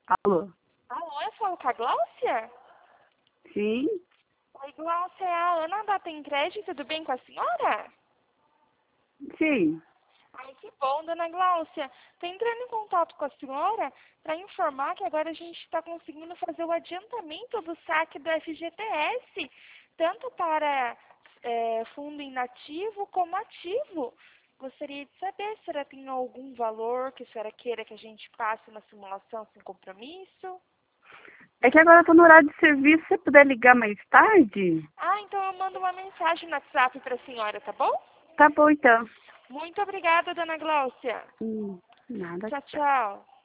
Alô? Alô, eu falo com a Gláucia? Sim? Oi, Gláucia, é a Ana da Tem Crédito, tudo bem com a senhora? Sim. Ai, que bom, dona Gláucia. Estou entrando em contato com a senhora para informar que agora a gente está conseguindo fazer o adiantamento do saque do FGTS, tanto para fundo inativo como ativo. Gostaria de saber se a senhora tem algum valor que a senhora queira que a gente passe na simulação sem compromisso. É que agora eu tô no horário de serviço. Se você puder ligar mais tarde? Ah, então eu mando uma mensagem no WhatsApp para a senhora, tá bom? Tá bom, então. Muito obrigada, dona Gláucia. Nada. Tchau, tchau.